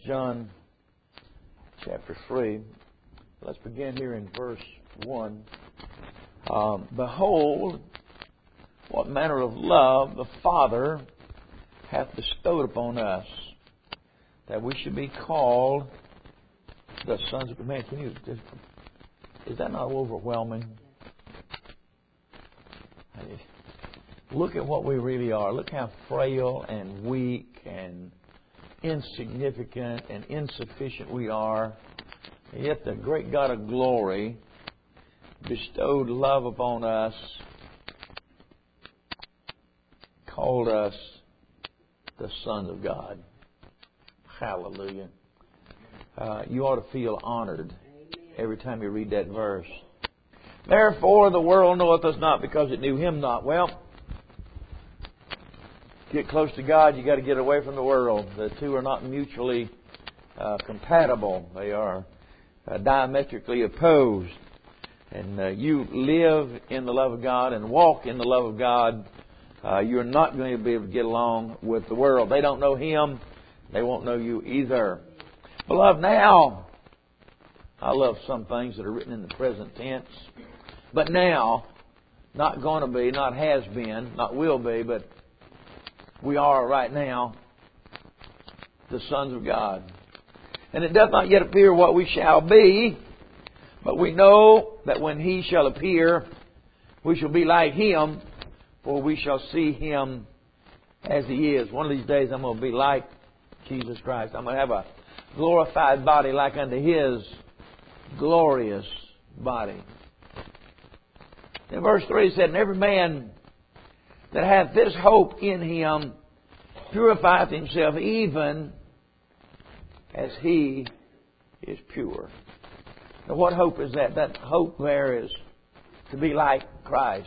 John chapter 3. Let's begin here in verse 1. Behold, what manner of love the Father hath bestowed upon us, that we should be called the sons of God. Man, is that not overwhelming? Look at what we really are. Look how frail and weak and insignificant and insufficient we are. And yet the great God of glory bestowed love upon us, called us the sons of God. Hallelujah. You ought to feel honored every time you read that verse. Therefore the world knoweth us not, because it knew Him not. Well, get close to God, you got to get away from the world. The two are not mutually compatible. They are diametrically opposed. And you live in the love of God and walk in the love of God, you're not going to be able to get along with the world. They don't know Him. They won't know you either. Beloved, now, I love some things that are written in the present tense. But now, not going to be, not has been, not will be, but we are right now the sons of God. And it doth not yet appear what we shall be, but we know that when He shall appear, we shall be like Him, for we shall see Him as He is. One of these days I'm going to be like Jesus Christ. I'm going to have a glorified body like unto His glorious body. In verse 3 it said, and every man that hath this hope in Him purifieth himself even as He is pure. Now what hope is that? That hope there is to be like Christ.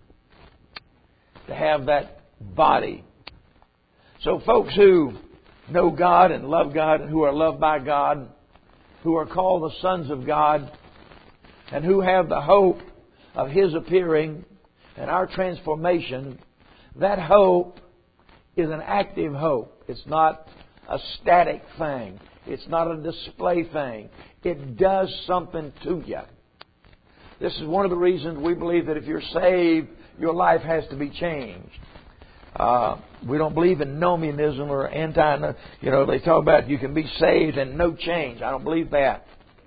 To have that body. So folks who know God and love God and who are loved by God, who are called the sons of God, and who have the hope of His appearing and our transformation, that hope is an active hope. It's not a static thing. It's not a display thing. It does something to you. This is one of the reasons we believe that if you're saved, your life has to be changed. We don't believe in nomianism or they talk about you can be saved and no change. I don't believe that.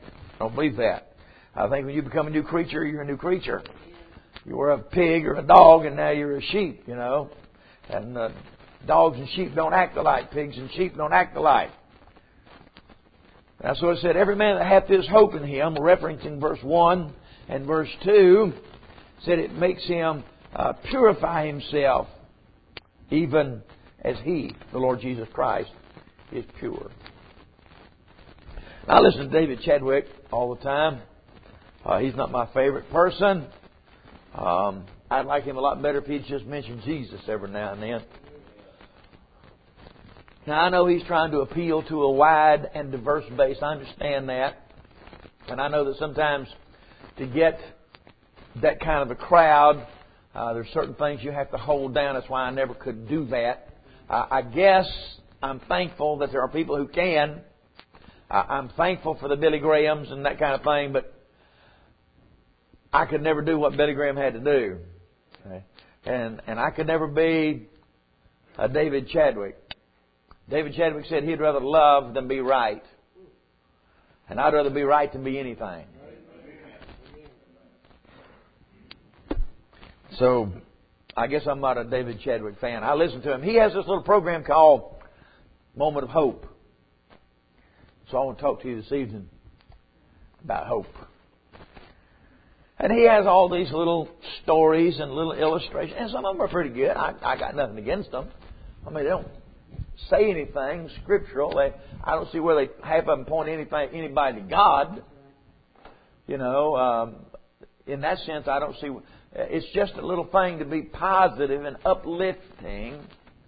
I think when you become a new creature, you're a new creature. You were a pig or a dog and now you're a sheep, And dogs and sheep don't act alike. Pigs and sheep don't act alike. That's what it said. Every man that hath this hope in Him, referencing verse 1 and verse 2, said it makes him purify himself even as He, the Lord Jesus Christ, is pure. I listen to David Chadwick all the time. He's not my favorite person. I'd like him a lot better if he'd just mention Jesus every now and then. Now, I know he's trying to appeal to a wide and diverse base. I understand that. And I know that sometimes to get that kind of a crowd, there's certain things you have to hold down. That's why I never could do that. I guess I'm thankful that there are people who can. I'm thankful for the Billy Grahams and that kind of thing, but I could never do what Billy Graham had to do. Okay? And I could never be a David Chadwick. David Chadwick said he'd rather love than be right. And I'd rather be right than be anything. So, I guess I'm not a David Chadwick fan. I listen to him. He has this little program called Moment of Hope. So I want to talk to you this evening about hope. And he has all these little stories and little illustrations. And some of them are pretty good. I got nothing against them. I mean, they don't say anything scriptural. I don't see where they half of them point anybody to God. In that sense, I don't see. It's just a little thing to be positive and uplifting,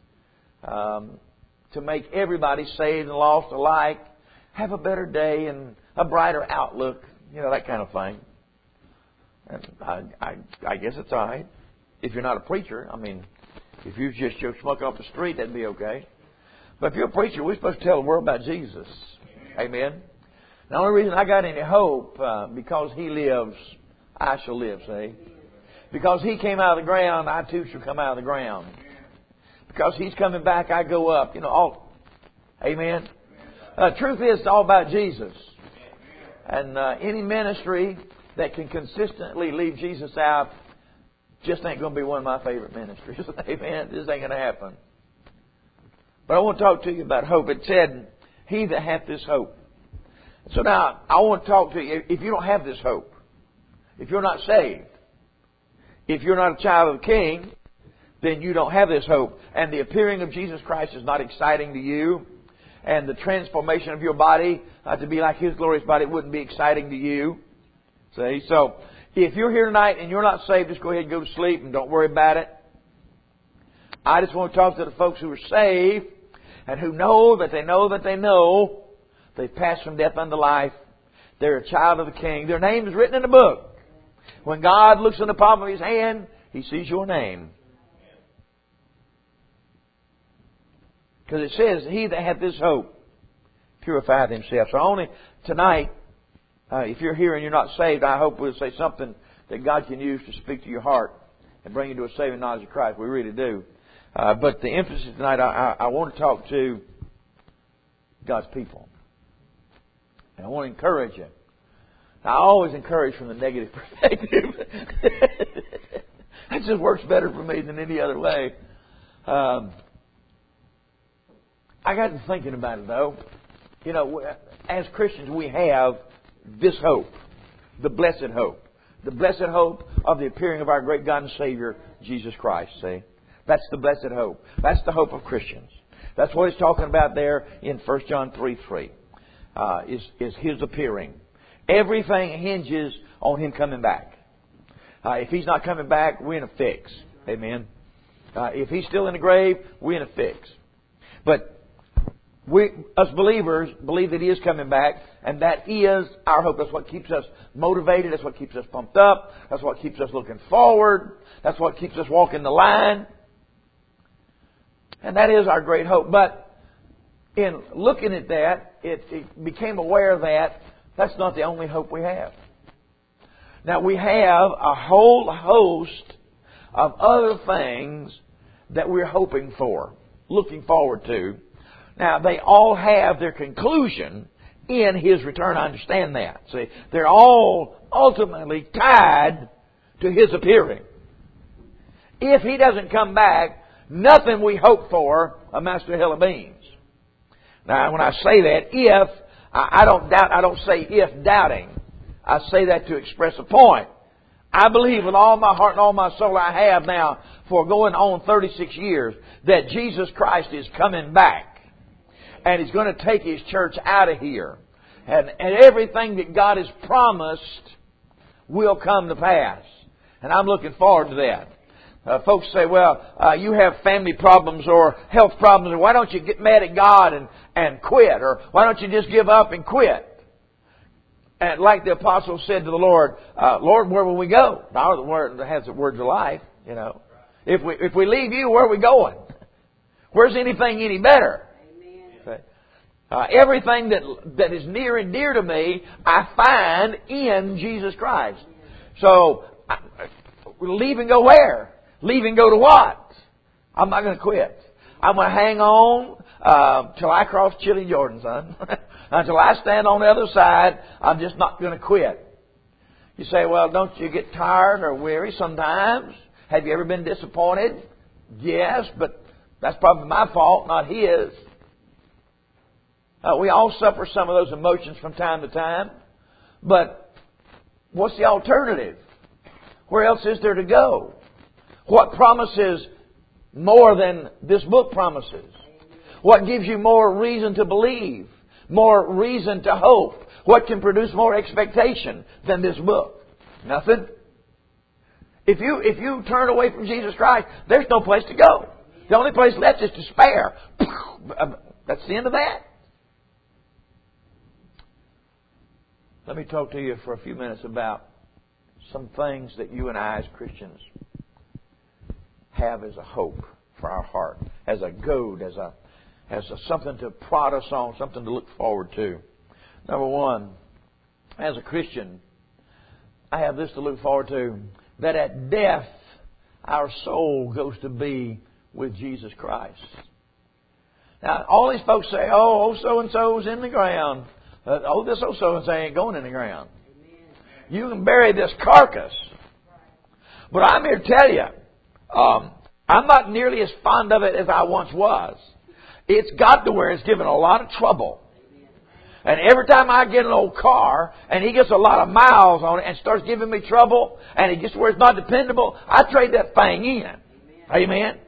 to make everybody saved and lost alike have a better day and a brighter outlook. That kind of thing. And I guess it's all right. If you're not a preacher, if you just smoke off the street, that'd be okay. But if you're a preacher, we're supposed to tell the world about Jesus. Amen. The only reason I got any hope, because He lives, I shall live, see. Because He came out of the ground, I too shall come out of the ground. Because He's coming back, I go up. Amen. Truth is, it's all about Jesus. And any ministry that can consistently leave Jesus out just ain't going to be one of my favorite ministries. Amen. This ain't going to happen. But I want to talk to you about hope. It said, He that hath this hope. So now, I want to talk to you. If you don't have this hope, if you're not saved, if you're not a child of the King, then you don't have this hope. And the appearing of Jesus Christ is not exciting to you. And the transformation of your body to be like His glorious body wouldn't be exciting to you. See? So, if you're here tonight and you're not saved, just go ahead and go to sleep and don't worry about it. I just want to talk to the folks who are saved and who know that they know that they know they've passed from death unto life. They're a child of the King. Their name is written in the book. When God looks in the palm of His hand, He sees your name. Because it says, He that hath this hope purifieth himself. So only tonight, if you're here and you're not saved, I hope we'll say something that God can use to speak to your heart and bring you to a saving knowledge of Christ. We really do. But the emphasis tonight, I want to talk to God's people. And I want to encourage you. Now, I always encourage from the negative perspective. That just works better for me than any other way. I got to thinking about it, though. As Christians, we have this hope. The blessed hope. The blessed hope of the appearing of our great God and Savior, Jesus Christ. See? That's the blessed hope. That's the hope of Christians. That's what He's talking about there in 1 John 3:3. Is His appearing. Everything hinges on Him coming back. If He's not coming back, we're in a fix. Amen. If He's still in the grave, we're in a fix. But we, as believers, believe that He is coming back, and that is our hope. That's what keeps us motivated. That's what keeps us pumped up. That's what keeps us looking forward. That's what keeps us walking the line. And that is our great hope. But in looking at that, it became aware that that's not the only hope we have. Now, we have a whole host of other things that we're hoping for, looking forward to. Now, they all have their conclusion in His return. I understand that. See, they're all ultimately tied to His appearing. If He doesn't come back, nothing we hope for amounts to a hill of beans. Now, when I say that, I don't say if doubting. I say that to express a point. I believe with all my heart and all my soul I have now for going on 36 years that Jesus Christ is coming back. And He's going to take His church out of here. And everything that God has promised will come to pass. And I'm looking forward to that. Folks say, well, you have family problems or health problems, or why don't you get mad at God and quit? Or why don't you just give up and quit? And like the apostle said to the Lord, Lord, where will we go? Now the word has the words of life, If we leave You, where are we going? Where's anything any better? Everything that is near and dear to me, I find in Jesus Christ. So, leave and go where? Leave and go to what? I'm not going to quit. I'm going to hang on till I cross Chile Jordan, son. Until I stand on the other side, I'm just not going to quit. You say, well, don't you get tired or weary sometimes? Have you ever been disappointed? Yes, but that's probably my fault, not His. We all suffer some of those emotions from time to time. But what's the alternative? Where else is there to go? What promises more than this book promises? What gives you more reason to believe? More reason to hope? What can produce more expectation than this book? Nothing. If you turn away from Jesus Christ, there's no place to go. The only place left is despair. That's the end of that. Let me talk to you for a few minutes about some things that you and I as Christians have as a hope for our heart, as a goad, as a something to prod us on, something to look forward to. Number one, as a Christian, I have this to look forward to, that at death, our soul goes to be with Jesus Christ. Now, all these folks say, oh, so-and-so's in the ground. This so-and-so ain't going in the ground. You can bury this carcass. But I'm here to tell you, I'm not nearly as fond of it as I once was. It's got to where it's given a lot of trouble. And every time I get an old car and he gets a lot of miles on it and starts giving me trouble and it gets where it's not dependable, I trade that thing in. Amen.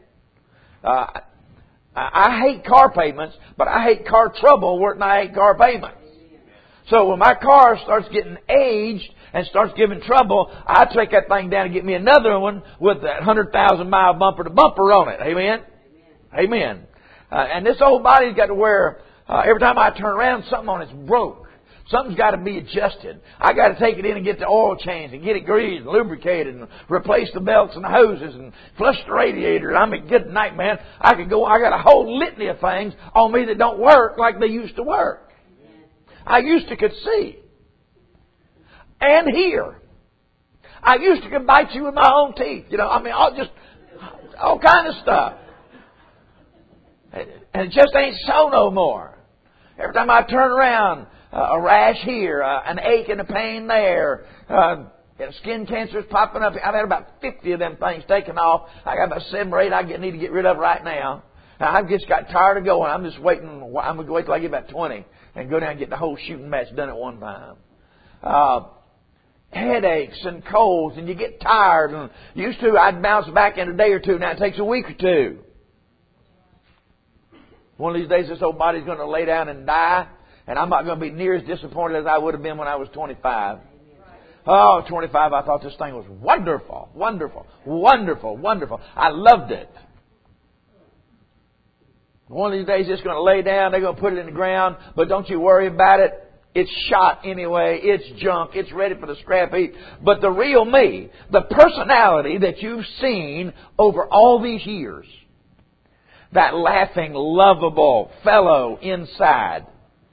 I hate car payments, but I hate car trouble more than I hate car payments. So when my car starts getting aged and starts giving trouble, I take that thing down and get me another one with that 100,000 mile bumper to bumper on it. Amen? Amen. And this old body's got to where every time I turn around, something on it's broke. Something's got to be adjusted. I got to take it in and get the oil changed and get it greased and lubricated and replace the belts and the hoses and flush the radiator. I mean, good night, man. I got a whole litany of things on me that don't work like they used to work. I used to could see and hear. I used to could bite you with my own teeth. All kind of stuff. And it just ain't so no more. Every time I turn around, a rash here, an ache and a pain there, skin cancer's popping up. I've had about 50 of them things taken off. I got about 7 or 8 I need to get rid of right now. Now I've just got tired of going. I'm just waiting. I'm going to wait till I get about 20 and go down and get the whole shooting match done at one time. Headaches and colds, and you get tired. And used to, I'd bounce back in a day or two. Now it takes a week or two. One of these days, this old body's going to lay down and die, and I'm not going to be near as disappointed as I would have been when I was 25. Oh, 25, I thought this thing was wonderful, wonderful, wonderful, wonderful. I loved it. One of these days, it's going to lay down, they're going to put it in the ground, but don't you worry about it. It's shot anyway. It's junk. It's ready for the scrap heap. But the real me, the personality that you've seen over all these years, that laughing, lovable fellow inside,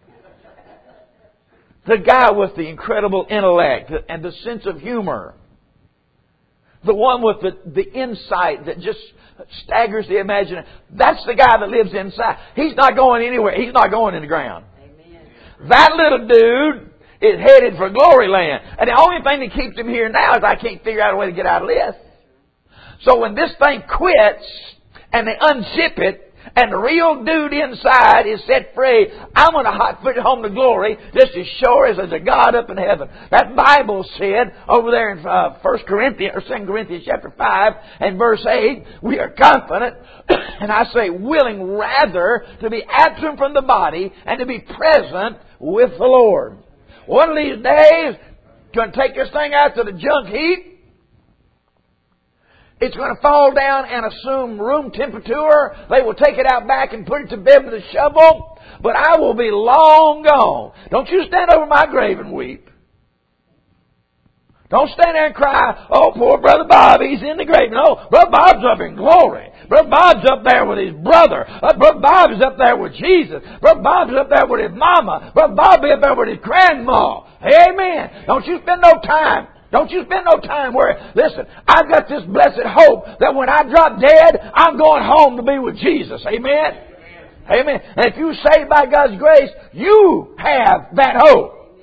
the guy with the incredible intellect and the sense of humor, the one with the insight that just staggers the imagination, that's the guy that lives inside. He's not going anywhere. He's not going in the ground. Amen. That little dude is headed for glory land. And the only thing that keeps him here now is I can't figure out a way to get out of this. So when this thing quits, and they unzip it, and the real dude inside is set free, I'm going to hot foot home to glory just as sure as there's a God up in heaven. That Bible said over there in 1 Corinthians or 2 Corinthians chapter 5 and verse 8, we are confident, and I say willing rather to be absent from the body and to be present with the Lord. One of these days, going to take this thing out to the junk heap. It's going to fall down and assume room temperature. They will take it out back and put it to bed with a shovel. But I will be long gone. Don't you stand over my grave and weep. Don't stand there and cry, oh, poor Brother Bob, he's in the grave. No, Brother Bob's up in glory. Brother Bob's up there with his brother. Brother Bob is up there with Jesus. Brother Bob's up there with his mama. Brother Bob is up there with his grandma. Amen. Don't you spend no time where, listen, I've got this blessed hope that when I drop dead, I'm going home to be with Jesus. Amen? Amen. And if you're saved by God's grace, you have that hope.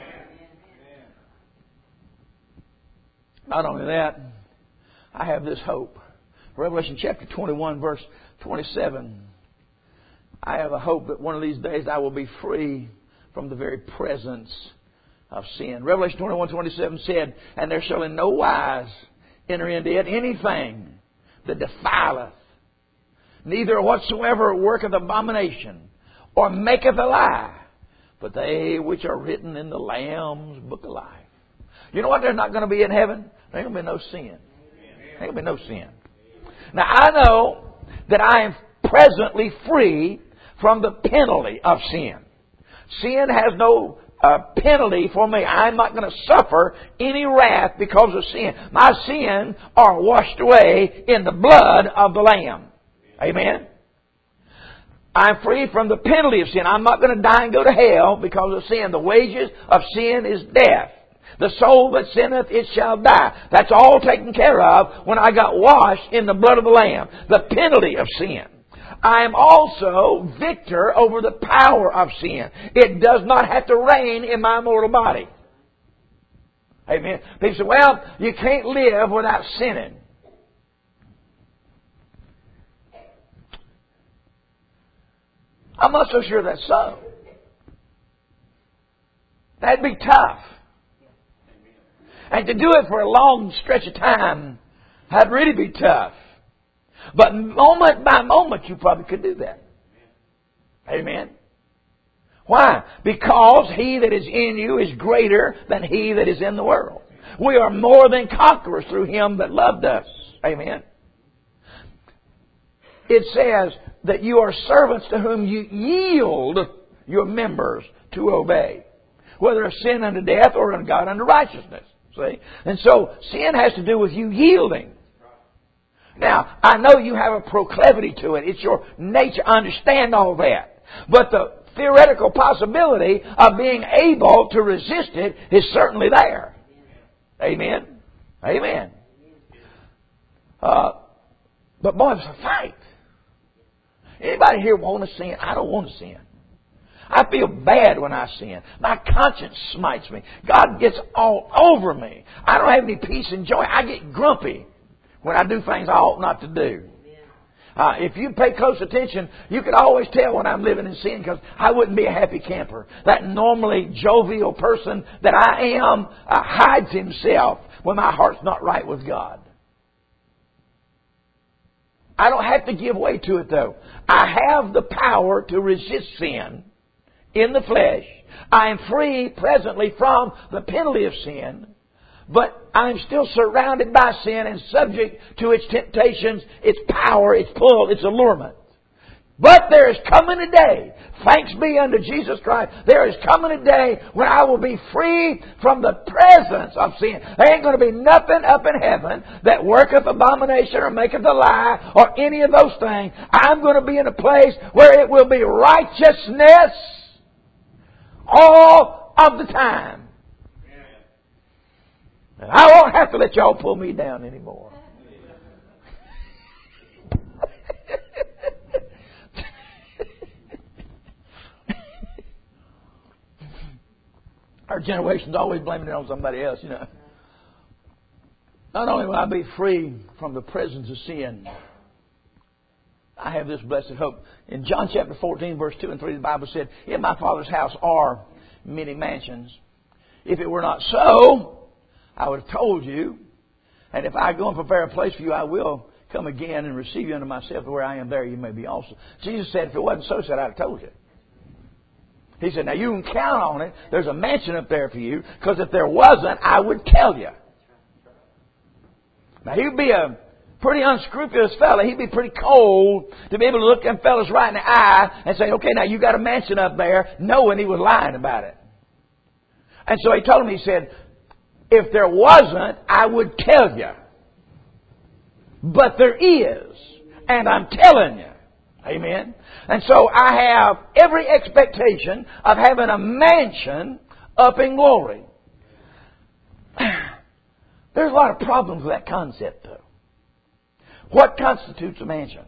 Not only that, I have this hope. Revelation chapter 21, verse 27. I have a hope that one of these days I will be free from the very presence of sin. Revelation 21:27 said, and there shall in no wise enter into it anything that defileth, neither whatsoever worketh abomination, or maketh a lie, but they which are written in the Lamb's book of life. You know what? There's not going to be in heaven. There ain't going to be no sin. There ain't going to be no sin. Now I know that I am presently free from the penalty of sin. Sin has no penalty for me. I'm not going to suffer any wrath because of sin. My sins are washed away in the blood of the Lamb. Amen. I'm free from the penalty of sin. I'm not going to die and go to hell because of sin. The wages of sin is death. The soul that sinneth, it shall die. That's all taken care of when I got washed in the blood of the Lamb. The penalty of sin. I am also victor over the power of sin. It does not have to reign in my mortal body. Amen. People say, well, you can't live without sinning. I'm not so sure that's so. That'd be tough. And to do it for a long stretch of time, that'd really be tough. But moment by moment, you probably could do that. Amen. Why? Because he that is in you is greater than he that is in the world. We are more than conquerors through him that loved us. Amen. It says that you are servants to whom you yield your members to obey, whether of sin unto death or unto God unto righteousness. See? And so sin has to do with you yielding. Now, I know you have a proclivity to it. It's your nature. I understand all that. But the theoretical possibility of being able to resist it is certainly there. Amen? Amen. But boy, it's a fight. Anybody here want to sin? I don't want to sin. I feel bad when I sin. My conscience smites me. God gets all over me. I don't have any peace and joy. I get grumpy when I do things I ought not to do. If you pay close attention, you could always tell when I'm living in sin because I wouldn't be a happy camper. That normally jovial person that I am hides himself when my heart's not right with God. I don't have to give way to it though. I have the power to resist sin in the flesh. I am free presently from the penalty of sin, but I'm still surrounded by sin and subject to its temptations, its power, its pull, its allurement. But there is coming a day, thanks be unto Jesus Christ, there is coming a day when I will be free from the presence of sin. There ain't going to be nothing up in heaven that worketh abomination or maketh a lie or any of those things. I'm going to be in a place where it will be righteousness all of the time. And I won't have to let y'all pull me down anymore. Our generation's always blaming it on somebody else, you know. Not only will I be free from the presence of sin, I have this blessed hope. In John chapter 14, verse 2 and 3, the Bible said, in my Father's house are many mansions. If it were not so, I would have told you. And if I go and prepare a place for you, I will come again and receive you unto myself. Where I am, there you may be also. Jesus said, if it wasn't so, said, I'd have told you. He said, now you can count on it. There's a mansion up there for you. Because if there wasn't, I would tell you. Now he would be a pretty unscrupulous fella. He'd be pretty cold to be able to look them fellas right in the eye and say, okay, now you got a mansion up there, knowing he was lying about it. And so he told him, he said, if there wasn't, I would tell you. But there is. And I'm telling you. Amen. And so I have every expectation of having a mansion up in glory. There's a lot of problems with that concept, though. What constitutes a mansion?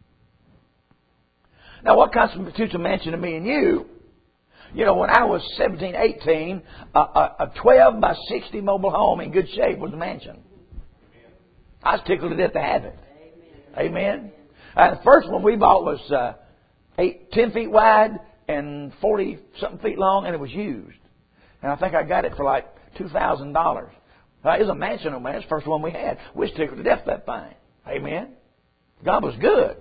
Now, what constitutes a mansion to me and you? You know, when I was 17, 18, a 12 by 60 mobile home in good shape was a mansion. I was tickled to death to have it. Amen. The first one we bought was 10 feet wide and 40-something feet long, and it was used. And I think I got it for like $2,000. It was a mansion, man. It's the first one we had. We was tickled to death that thing. Amen. God was good.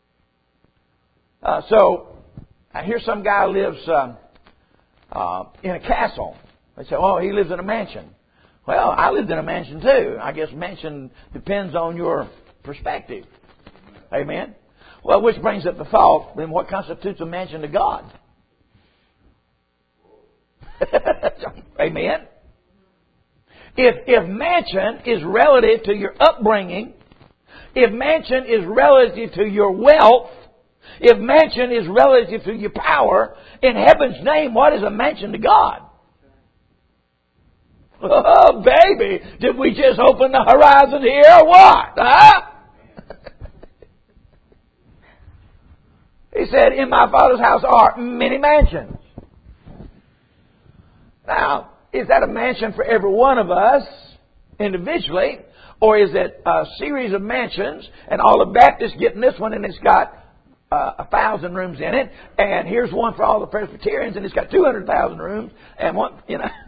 So, here some guy lives in a castle. They say, oh, he lives in a mansion. Well, I lived in a mansion too. I guess mansion depends on your perspective. Amen. Well, which brings up the thought, then what constitutes a mansion to God? Amen. If mansion is relative to your upbringing, if mansion is relative to your wealth, If mansion is relative to your power, in heaven's name, what is a mansion to God? Oh, baby, did we just open the horizon here or what? Huh? He said, in my Father's house are many mansions. Now, is that a mansion for every one of us individually? Or is it a series of mansions and all the Baptists getting this one and it's got 1,000 rooms in it, and here's one for all the Presbyterians and it's got 200,000 rooms, and one,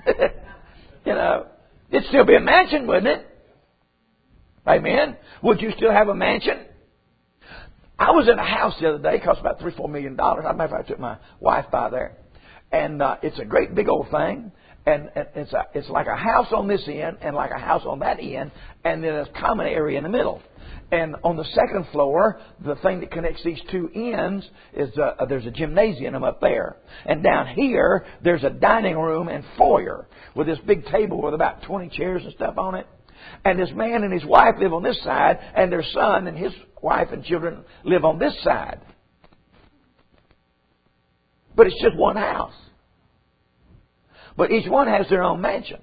it'd still be a mansion, wouldn't it? Amen. Would you still have a mansion? I was in a house the other day. It cost about $3-4 million. I don't know if I took my wife by there, and it's a great big old thing. And it's like a house on this end and like a house on that end, and then a common area in the middle. And on the second floor, the thing that connects these two ends is there's a gymnasium up there. And down here, there's a dining room and foyer with this big table with about 20 chairs and stuff on it. And this man and his wife live on this side, and their son and his wife and children live on this side. But it's just one house. But each one has their own mansion.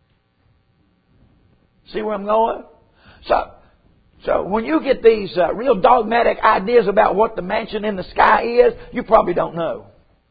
See where I'm going? So when you get these real dogmatic ideas about what the mansion in the sky is, you probably don't know.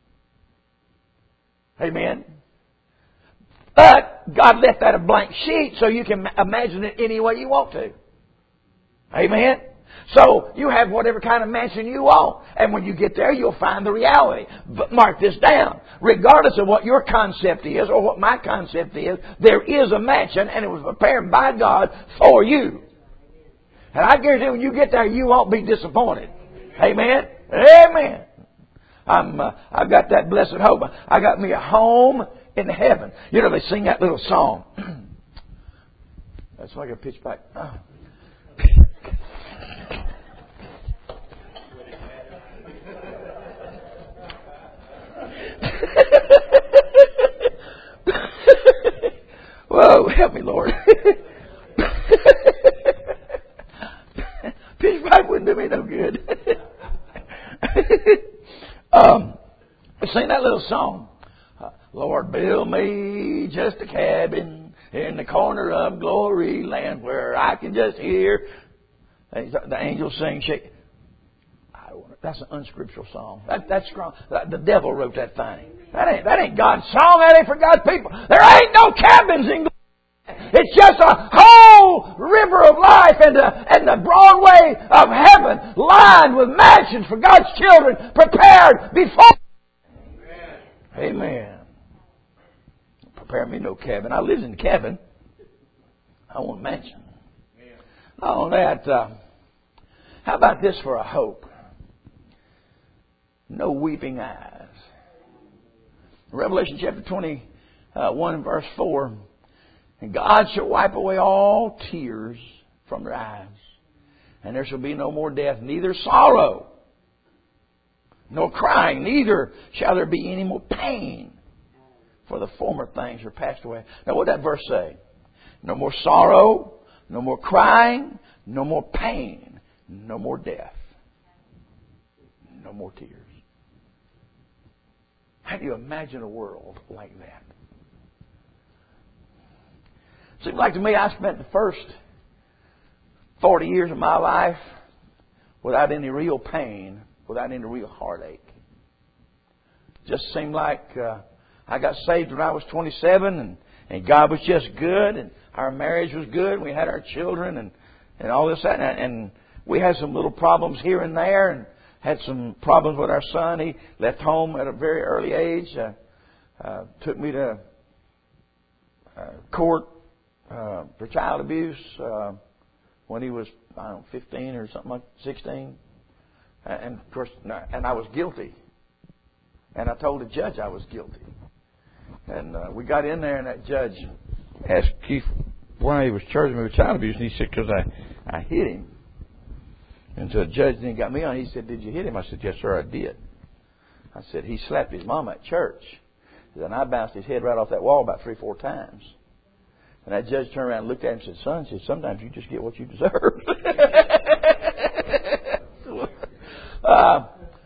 Amen? But God left that a blank sheet so you can imagine it any way you want to. Amen? So you have whatever kind of mansion you want. And when you get there, you'll find the reality. But mark this down. Regardless of what your concept is or what my concept is, there is a mansion, and it was prepared by God for you. And I guarantee when you get there, you won't be disappointed. Amen? Amen. I've got that blessed hope. I got me a home in heaven. You know, they sing that little song. That's like a pitch back. Oh. Whoa, help me, Lord. Pitch pipe wouldn't do me no good. Sing that little song. Lord, build me just a cabin in the corner of glory land where I can just hear the angels sing. That's an unscriptural song. That's strong. The devil wrote that thing. That ain't God's song. That ain't for God's people. There ain't no cabins in glory. It's just a whole river of life and the broad way of heaven lined with mansions for God's children prepared before. Amen. Prepare me no cabin. I live in a cabin. I want a mansion. Not only that, how about this for a hope? No weeping eyes. Revelation chapter 21 and verse 4. And God shall wipe away all tears from their eyes. And there shall be no more death, neither sorrow, nor crying, neither shall there be any more pain. For the former things are passed away. Now what did that verse say? No more sorrow, no more crying, no more pain, no more death, no more tears. How do you imagine a world like that? Seems like to me I spent the first 40 years of my life without any real pain, without any real heartache. Just seemed like I got saved when I was 27 and God was just good and our marriage was good and we had our children and all this that and we had some little problems here and there and had some problems with our son. He left home at a very early age. Took me to court for child abuse when he was, 15 or something like 16. And of course, and I was guilty. And I told the judge I was guilty. And we got in there, and that judge asked Keith why he was charging me with child abuse, and he said, because I hit him. And so the judge then got me on. He said, did you hit him? I said, yes, sir, I did. I said, he slapped his mama at church. And I bounced his head right off that wall about 3-4 times. And that judge turned around and looked at him and said, son, sometimes you just get what you deserve.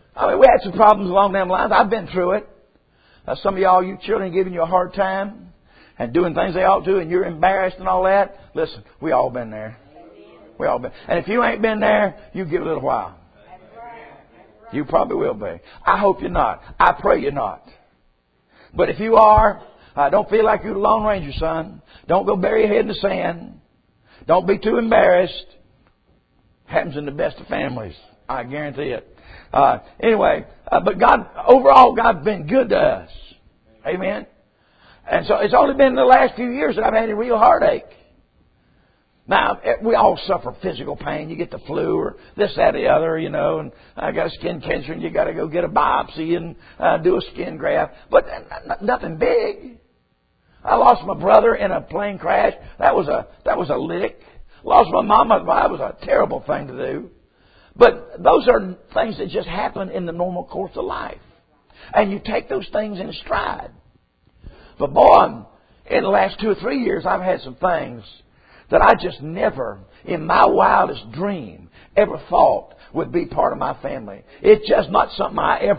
we had some problems along them lines. I've been through it. Some of y'all, you children, giving you a hard time and doing things they ought to, and you're embarrassed and all that. Listen, we all been there. We all been. And if you ain't been there, you give it a little while. You probably will be. I hope you're not. I pray you're not. But if you are, don't feel like you're the Lone Ranger, son. Don't go bury your head in the sand. Don't be too embarrassed. Happens in the best of families. I guarantee it. Anyway, but God, overall, God's been good to us. Amen. And so it's only been in the last few years that I've had a real heartache. Now, we all suffer physical pain. You get the flu or this, that, the other, you know, and I got a skin cancer and you got to go get a biopsy and do a skin graft. But nothing big. I lost my brother in a plane crash. That was a lick. Lost my mama. That was a terrible thing to do. But those are things that just happen in the normal course of life. And you take those things in stride. But boy, in the last 2 or 3 years, I've had some things that I just never, in my wildest dream, ever thought would be part of my family. It's just not something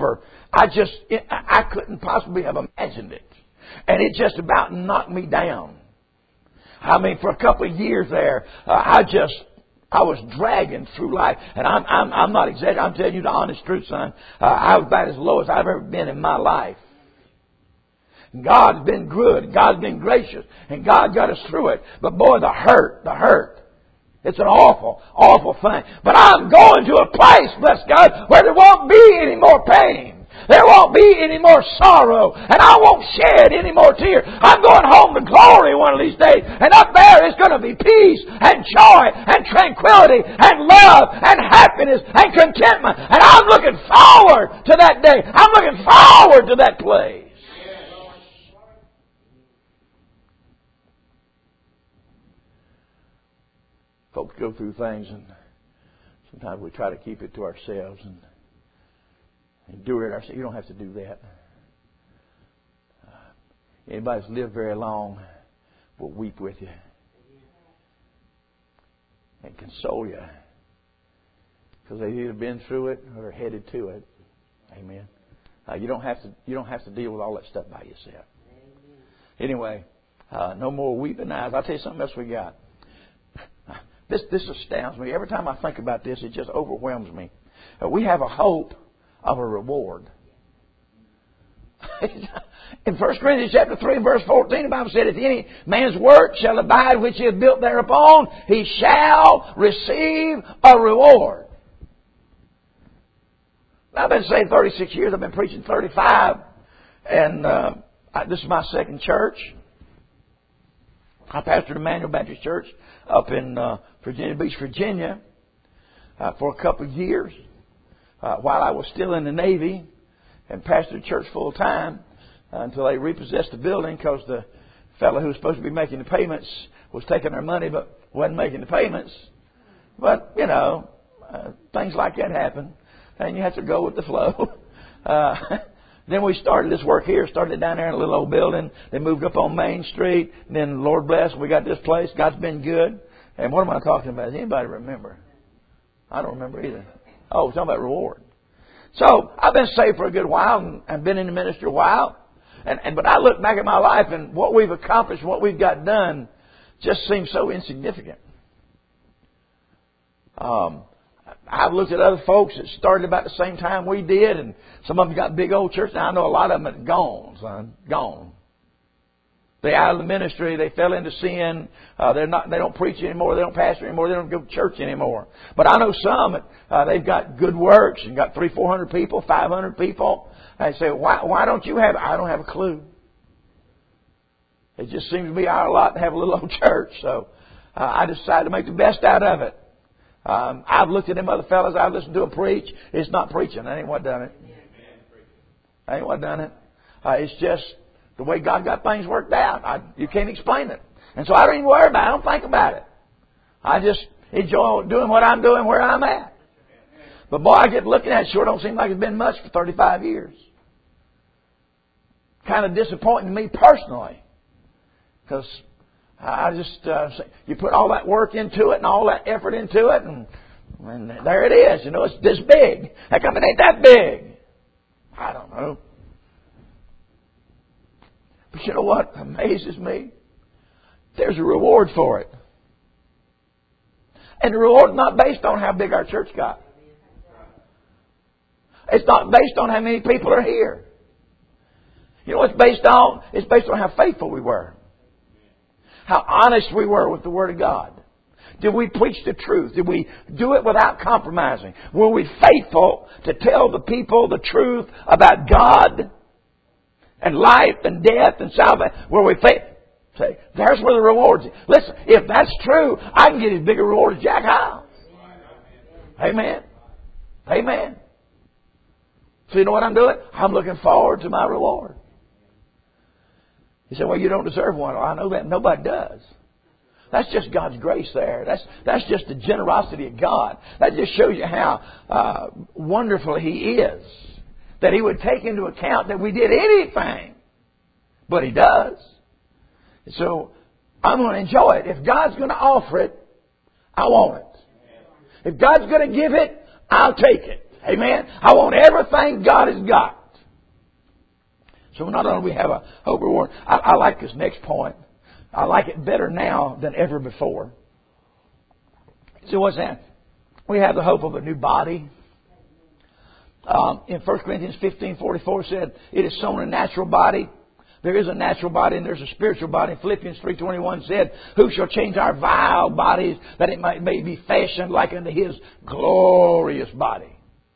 I couldn't possibly have imagined it. And it just about knocked me down. I mean, for a couple of years there, I was dragging through life. And I'm not exaggerating. I'm telling you the honest truth, son. I was about as low as I've ever been in my life. God's been good. God's been gracious. And God got us through it. But boy, the hurt. It's an awful, awful thing. But I'm going to a place, bless God, where there won't be any more pain. There won't be any more sorrow. And I won't shed any more tears. I'm going home to glory one of these days. And up there is going to be peace and joy and tranquility and love and happiness and contentment. And I'm looking forward to that day. I'm looking forward to that place. Folks go through things and sometimes we try to keep it to ourselves and endure it ourselves. You don't have to do that. Anybody that's lived very long will weep with you and console you because they've either been through it or are headed to it. Amen. You don't have to deal with all that stuff by yourself. Anyway, no more weeping eyes. I'll tell you something else we got. This astounds me. Every time I think about this, it just overwhelms me. We have a hope of a reward. In 1 Corinthians chapter 3, verse 14, the Bible said, if any man's work shall abide which he hath built thereupon, he shall receive a reward. I've been saved 36 years. I've been preaching 35. And this is my second church. I pastored Emmanuel Baptist Church up in Virginia Beach, Virginia, for a couple of years while I was still in the Navy, and pastored the church full time until they repossessed the building because the fellow who was supposed to be making the payments was taking their money but wasn't making the payments. But, you know, things like that happen, and you have to go with the flow. Then we started this work here, started down there in a little old building. They moved up on Main Street. And then, Lord bless, we got this place. God's been good. And what am I talking about? Does anybody remember? I don't remember either. Oh, we're talking about reward. So, I've been saved for a good while and been in the ministry a while. But I look back at my life and what we've accomplished, what we've got done, just seems so insignificant. I've looked at other folks that started about the same time we did, and some of them got big old churches. Now, I know a lot of them are gone, son. Gone. They're out of the ministry. They fell into sin. They don't preach anymore. They don't pastor anymore. They don't go to church anymore. But I know some, they've got good works and got 300-400 people, 500 people. And they say, why don't you have it? I don't have a clue. It just seems to be our lot to have a little old church. So I decided to make the best out of it. I've looked at them other fellas. I've listened to them preach. It's not preaching. That ain't what done it. That ain't what done it. It's just the way God got things worked out. You can't explain it. And so I don't even worry about it. I don't think about it. I just enjoy doing what I'm doing where I'm at. But boy, I get looking at it. Sure don't seem like it's been much for 35 years. Kind of disappointing to me personally. Because I just, you put all that work into it and all that effort into it, and there it is. You know, it's this big. How come it ain't that big? I don't know. But you know what amazes me? There's a reward for it. And the reward is not based on how big our church got. It's not based on how many people are here. You know what it's based on? It's based on how faithful we were. How honest we were with the Word of God. Did we preach the truth? Did we do it without compromising? Were we faithful to tell the people the truth about God and life and death and salvation? Were we faithful? Say, there's where the rewards are. Listen, if that's true, I can get as big a reward as Jack Hyles. Amen. Amen. So you know what I'm doing? I'm looking forward to my reward. You say, well, you don't deserve one. Well, I know that. Nobody does. That's just God's grace there. That's just the generosity of God. That just shows you how wonderful He is. That He would take into account that we did anything. But He does. So I'm going to enjoy it. If God's going to offer it, I want it. If God's going to give it, I'll take it. Amen. I want everything God has got. So not only we have a hope reward, I like this next point. I like it better now than ever before. So what's that? We have the hope of a new body. In 1 Corinthians 15:44 said, it is sown a natural body. There is a natural body and there's a spiritual body. Philippians 3:21 said, who shall change our vile bodies that it may be fashioned like unto His glorious body.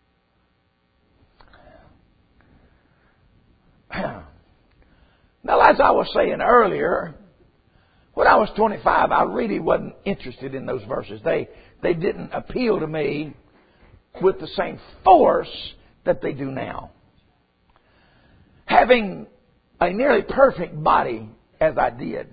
Now, as I was saying earlier, when I was 25, I really wasn't interested in those verses. They didn't appeal to me with the same force that they do now. Having a nearly perfect body as I did.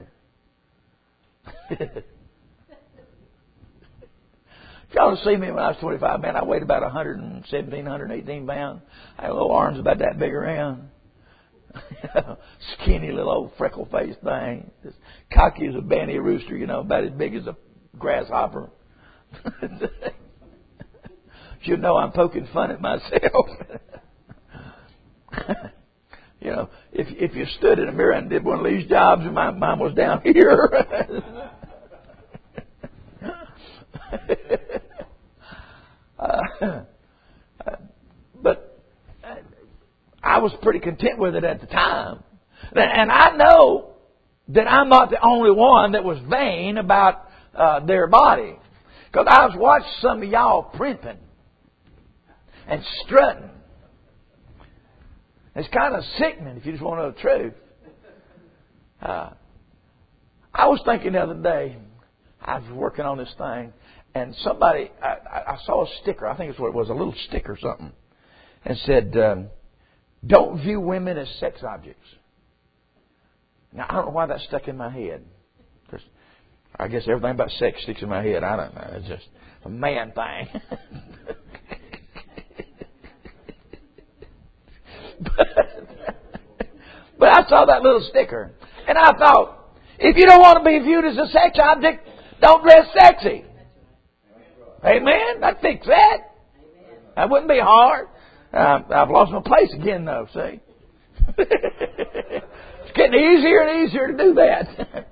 Y'all see me when I was 25, man, I weighed about 117, 118 pounds. I had little arms about that big around. Skinny little old freckle-faced thing. Just cocky as a banty rooster, you know, about as big as a grasshopper. Should know I'm poking fun at myself. You know, if you stood in a mirror and did one of these jobs and mine was down here. But I was pretty content with it at the time. And I know that I'm not the only one that was vain about their body. Because I was watching some of y'all primping and strutting. It's kind of sickening if you just want to know the truth. I was thinking the other day, I was working on this thing, and somebody, I saw a sticker, I think it's what it was, a little sticker or something, and said, don't view women as sex objects. Now, I don't know why that stuck in my head. Because I guess everything about sex sticks in my head. I don't know. It's just a man thing. But I saw that little sticker. And I thought, if you don't want to be viewed as a sex object, don't dress sexy. Amen? I'd fix that. That wouldn't be hard. I've lost my place again, though, see? It's getting easier and easier to do that.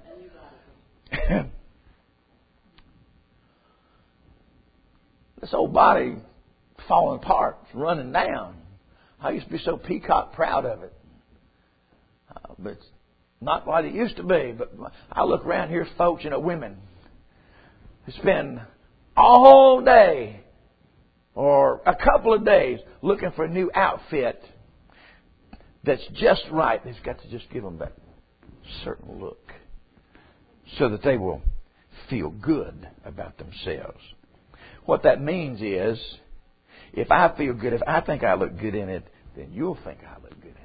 This old body falling apart, it's running down. I used to be so peacock proud of it. But it's not like it used to be. But I look around here, folks, women who spend all day or a couple of days looking for a new outfit that's just right. They've got to just give them that certain look so that they will feel good about themselves. What that means is, if I feel good, if I think I look good in it, then you'll think I look good in it.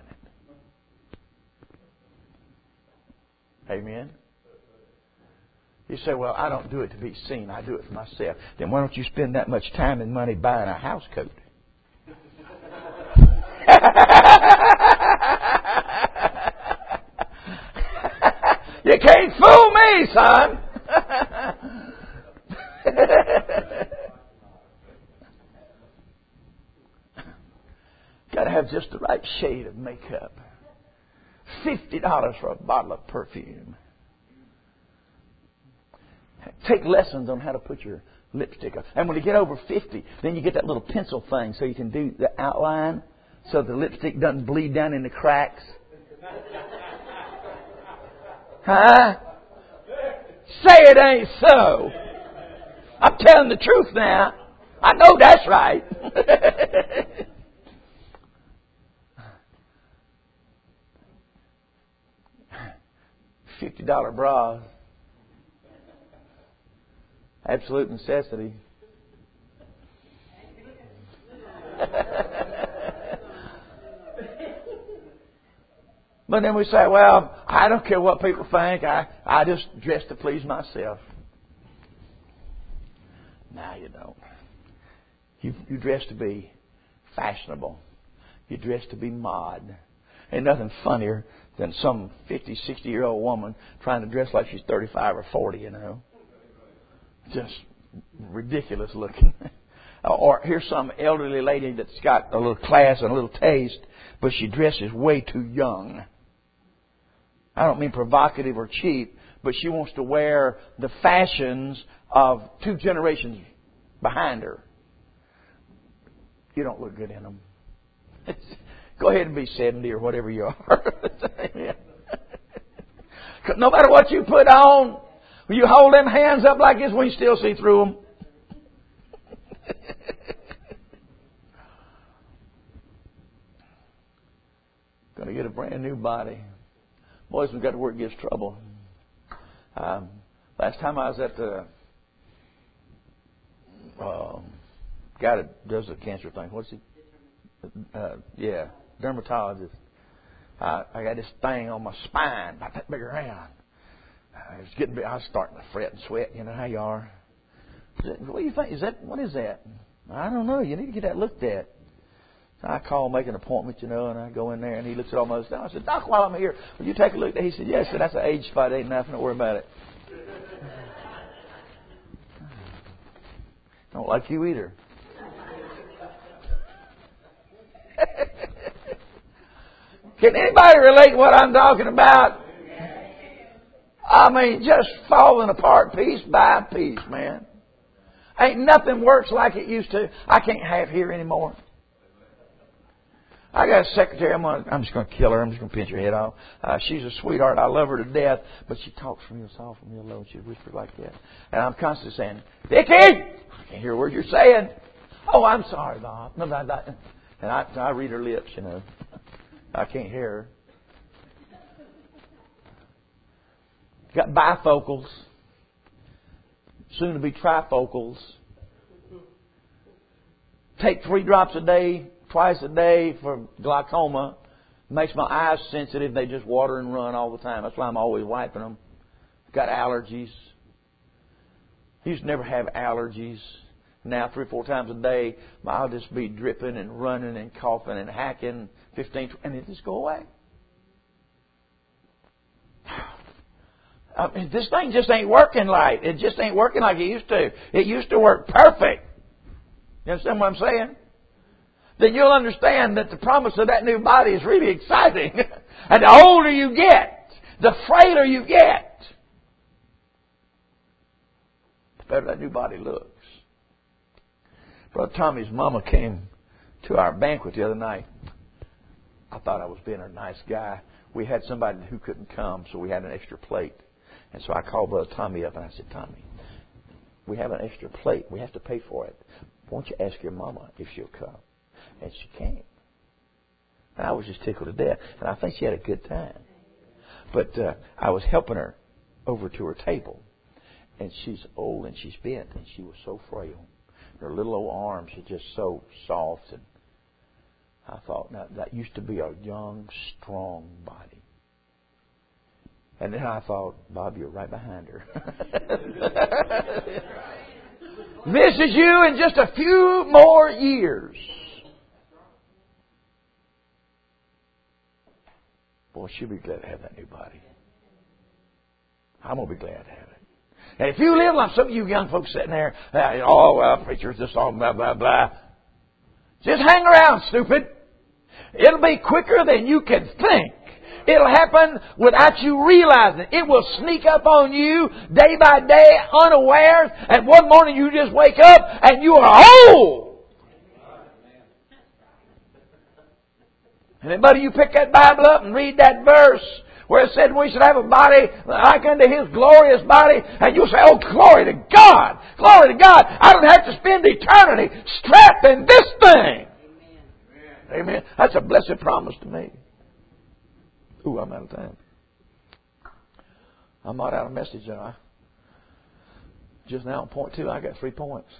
Amen? You say, well, I don't do it to be seen. I do it for myself. Then why don't you spend that much time and money buying a house coat? You can't fool me, son. Got to have have just the right shade of makeup. $50 for a bottle of perfume. Take lessons on how to put your lipstick on. And when you get over 50, then you get that little pencil thing so you can do the outline so the lipstick doesn't bleed down in the cracks. Huh? Say it ain't so. I'm telling the truth now. I know that's right. $50 bras. Absolute necessity. But then we say, well, I don't care what people think. I just dress to please myself. No, you don't. You dress to be fashionable. You dress to be mod. Ain't nothing funnier than some 50, 60-year-old woman trying to dress like she's 35 or 40, you know. Just ridiculous looking. Or here's some elderly lady that's got a little class and a little taste, but she dresses way too young. I don't mean provocative or cheap, but she wants to wear the fashions of 2 generations behind her. You don't look good in them. Go ahead and be 70 or whatever you are. No matter what you put on, you hold them hands up like this, we still see through them. Going to get a brand new body. Boys, we've got to work against trouble. Last time I was at the guy that does the cancer thing. What's he? Dermatologist. I got this thing on my spine, about that big around. It's getting big. I was starting to fret and sweat. You know how you are. What do you think? What is that? I don't know. You need to get that looked at. So I call, make an appointment, you know, and I go in there, and he looks at all my stuff. I said, Doc, while I'm here, will you take a look at that? He said, yes. I said, that's an age spot. Ain't nothing to worry about it. Don't like you either. Can anybody relate to what I'm talking about? I mean, just falling apart piece by piece, man. Ain't nothing works like it used to. I can't have hair anymore. I got a secretary. I'm just going to kill her. I'm just going to pinch her head off. She's a sweetheart. I love her to death, but she talks real soft and real low. She whispers like that, and I'm constantly saying, "Vicky, I can't hear a word you're saying." "Oh, I'm sorry, Bob." And I read her lips, you know. I can't hear her. Got bifocals, soon to be trifocals. Take 3 drops a day, twice a day for glaucoma. Makes my eyes sensitive. They just water and run all the time. That's why I'm always wiping them. Got allergies. Used to never have allergies. Now 3 or 4 times a day, I'll just be dripping and running and coughing and hacking 15, and it just go away. I mean, this thing just ain't working right. It just ain't working like it used to. It used to work perfect. You understand what I'm saying? Then you'll understand that the promise of that new body is really exciting. And the older you get, the frailer you get, the better that new body looks. Brother Tommy's mama came to our banquet the other night. I thought I was being a nice guy. We had somebody who couldn't come, so we had an extra plate. And so I called Brother Tommy up and I said, Tommy, we have an extra plate. We have to pay for it. Why don't you ask your mama if she'll come? And she came. And I was just tickled to death. And I think she had a good time. But I was helping her over to her table. And she's old and she's bent. And she was so frail. Her little old arms are just so soft. And I thought, now, that used to be a young, strong body. And then I thought, Bob, you're right behind her. Misses you in just a few more years. Boy, she'll be glad to have that new body. I'm going to be glad to have it. And if you live like some of you young folks sitting there, oh, well, preachers, this all blah, blah, blah. Just hang around, stupid. It'll be quicker than you can think. It'll happen without you realizing it. It will sneak up on you day by day, unawares, and one morning you just wake up and you are whole. And then, buddy, you pick that Bible up and read that verse where it said we should have a body like unto His glorious body, and you'll say, oh, glory to God! Glory to God! I don't have to spend eternity strapped in this thing! Amen. That's a blessed promise to me. Ooh, I'm out of time. I'm not out of message, now. Just now on point 2, I got 3 points.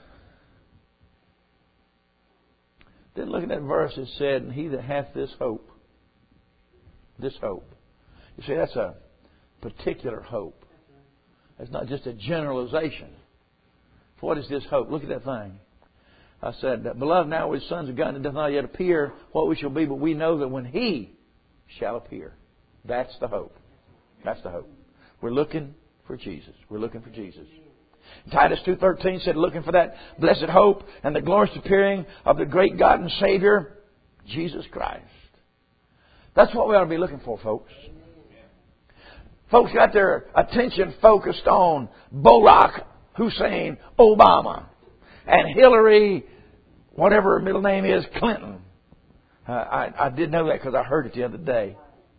Then look at that verse. It said, and he that hath this hope. This hope. You see, that's a particular hope. It's not just a generalization. What is this hope? Look at that thing. I said, beloved, now we're sons of God, and it does not yet appear what we shall be, but we know that when He shall appear. That's the hope. That's the hope. We're looking for Jesus. We're looking for Jesus. Titus 2:13 said, looking for that blessed hope and the glorious appearing of the great God and Savior, Jesus Christ. That's what we ought to be looking for, folks. Folks got their attention focused on Barack Hussein Obama and Hillary, whatever her middle name is, Clinton. I did know that because I heard it the other day.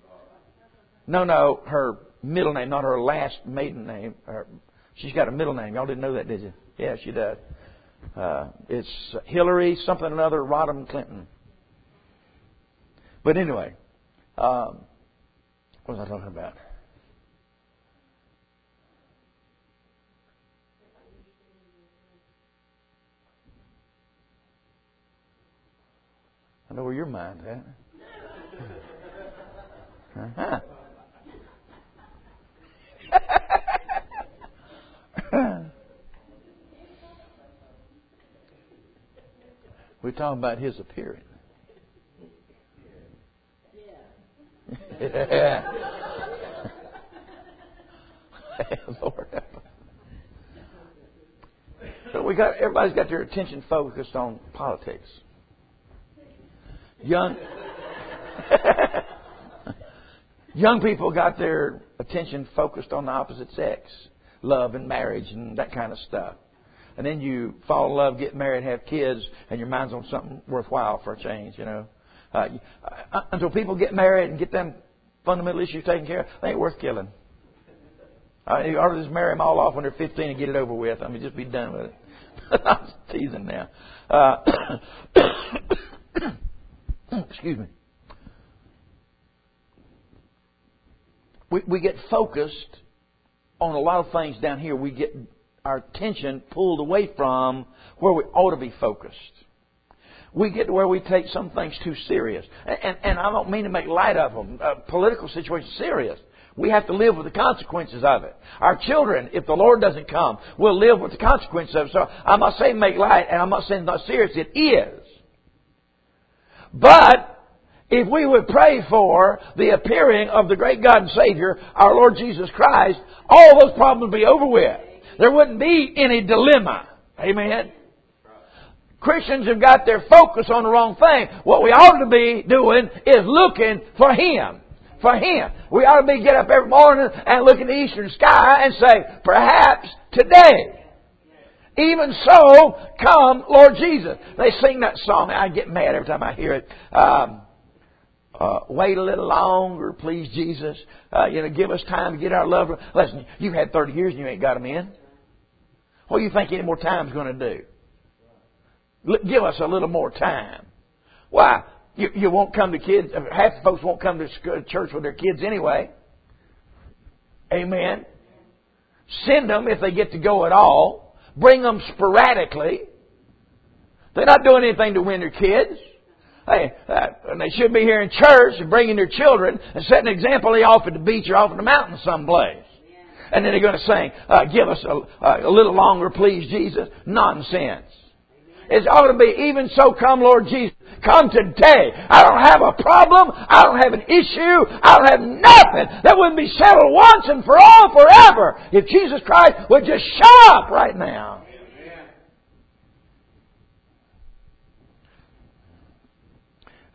No, her middle name, not her last maiden name. She's got a middle name. Y'all didn't know that, did you? Yeah, she does. It's Hillary something or another Rodham Clinton. But anyway, what was I talking about? I know where your mind's at. Uh-huh. We're talking about His appearing. Yeah. Lord. So everybody's got their attention focused on politics. Young people got their attention focused on the opposite sex, love and marriage and that kind of stuff. And then you fall in love, get married, have kids, and your mind's on something worthwhile for a change, you know. Until people get married and get them fundamental issues taken care of, they ain't worth killing. You ought to just marry them all off when they're 15 and get it over with. I mean, just be done with it. I'm teasing now. Excuse me. We get focused on a lot of things down here. We get our attention pulled away from where we ought to be focused. We get to where we take some things too serious. And I don't mean to make light of them. Political situation is serious. We have to live with the consequences of it. Our children, if the Lord doesn't come, will live with the consequences of it. So I'm not saying make light, and I'm not saying it's not serious. It is. But if we would pray for the appearing of the great God and Savior, our Lord Jesus Christ, all those problems would be over with. There wouldn't be any dilemma. Amen. Christians have got their focus on the wrong thing. What we ought to be doing is looking for Him. For Him. We ought to be get up every morning and look at the eastern sky and say, perhaps today. Even so, come, Lord Jesus. They sing that song. I get mad every time I hear it. Wait a little longer, please, Jesus. Give us time to get our love. Listen, you've had 30 years and you ain't got them in. What do you think any more time is going to do? Give us a little more time. Why? You won't come to kids. Half the folks won't come to church with their kids anyway. Amen. Send them if they get to go at all. Bring them sporadically. They're not doing anything to win their kids. And they should be here in church and bringing their children and setting an example off at the beach or off at the mountain someplace. And then they're going to sing, give us a little longer, please, Jesus. Nonsense. It ought to be, even so, come, Lord Jesus. Come today. I don't have a problem. I don't have an issue. I don't have nothing that wouldn't be settled once and for all forever if Jesus Christ would just show up right now.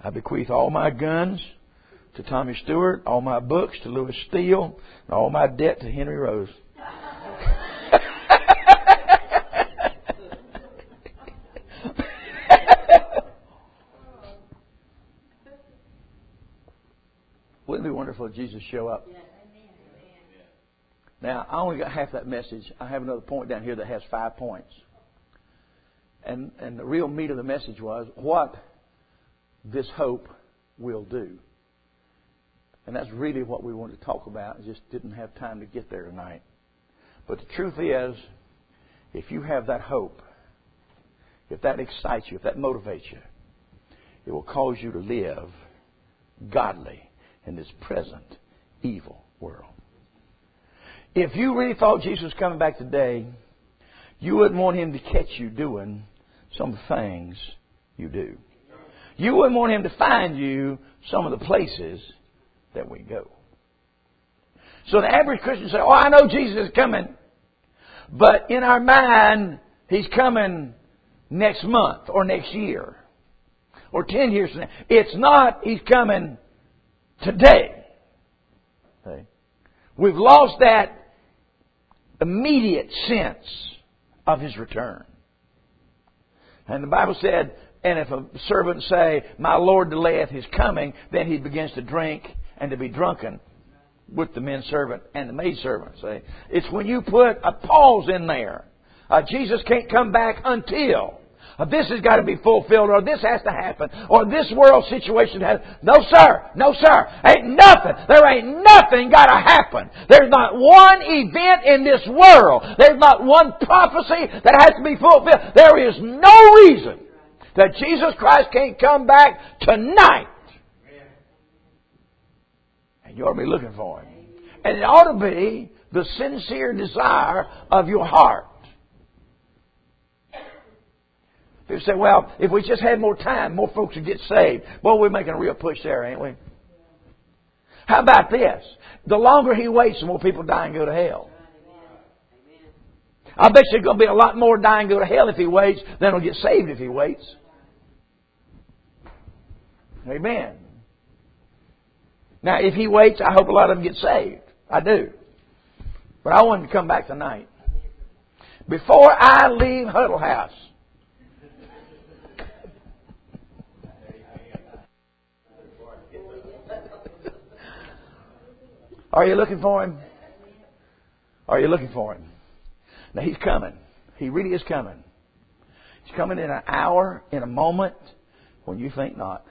I bequeath all my guns to Tommy Stewart, all my books to Louis Steele, and all my debt to Henry Rose. Wouldn't it be wonderful if Jesus show up? Now, I only got half that message. I have another point down here that has 5 points. And the real meat of the message was what this hope will do. And that's really what we wanted to talk about. I just didn't have time to get there tonight. But the truth is, if you have that hope, if that excites you, if that motivates you, it will cause you to live godly in this present evil world. If you really thought Jesus was coming back today, you wouldn't want Him to catch you doing some of the things you do. You wouldn't want Him to find you some of the places that we go. So the average Christian says, oh, I know Jesus is coming. But in our mind, He's coming next month or next year or 10 years from now. It's not He's coming today. Okay. We've lost that immediate sense of His return. And the Bible said, and if a servant say, my Lord delayeth His coming, then he begins to drink and to be drunken with the menservant and the maidservant. See? It's when you put a pause in there. Jesus can't come back until this has got to be fulfilled, or this has to happen, or this world situation has. No, sir. No, sir. Ain't nothing. There ain't nothing got to happen. There's not one event in this world. There's not one prophecy that has to be fulfilled. There is no reason that Jesus Christ can't come back tonight. And you ought to be looking for Him. And it ought to be the sincere desire of your heart. People say, well, if we just had more time, more folks would get saved. Well, we're making a real push there, ain't we? How about this? The longer He waits, the more people die and go to hell. I bet you there's going to be a lot more die and go to hell if He waits than will get saved if He waits. Amen. Now, if He waits, I hope a lot of them get saved. I do. But I want Him to come back tonight. Before I leave Huddle House, are you looking for Him? Are you looking for Him? Now, He's coming. He really is coming. He's coming in an hour, in a moment, when you think not.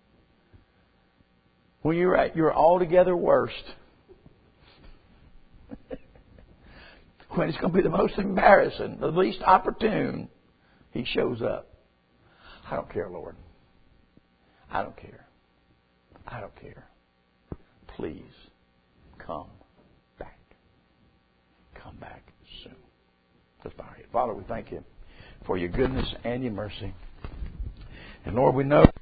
When you're at your altogether worst. When it's going to be the most embarrassing, the least opportune, He shows up. I don't care, Lord. I don't care. I don't care. Please. Come back. Come back soon. Let's bow our head. Father, we thank You for Your goodness and Your mercy. And Lord, we know